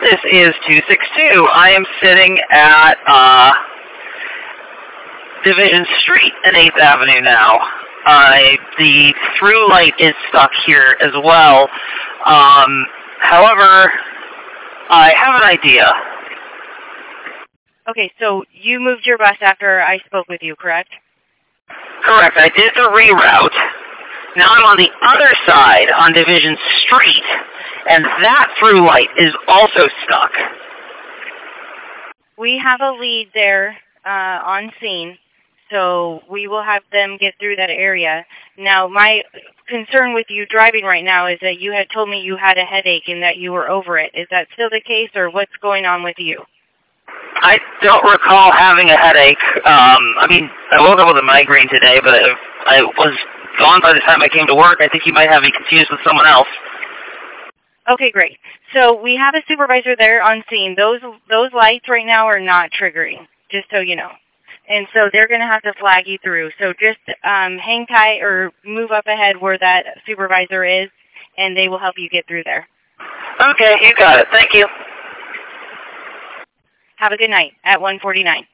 This is 262. I am sitting at Division Street and 8th Avenue now. The through light is stuck here as well. However, I have an idea. Okay, so you moved your bus after I spoke with you, correct? Correct. I did the reroute. Now I'm on the other side on Division Street, and that through light is also stuck. We have a lead there on scene, so we will have them get through that area. Now, my concern with you driving right now is that you had told me you had a headache and that you were over it. Is that still the case, or what's going on with you? I don't recall having a headache. I woke up with a migraine today, but I was gone by the time I came to work. I think you might have me confused with someone else. Okay, great. So we have a supervisor there on scene. Those lights right now are not triggering, just so you know. And so they're going to have to flag you through. So just hang tight or move up ahead where that supervisor is, and they will help you get through there. Okay, you got it. Thank you. Have a good night at 149.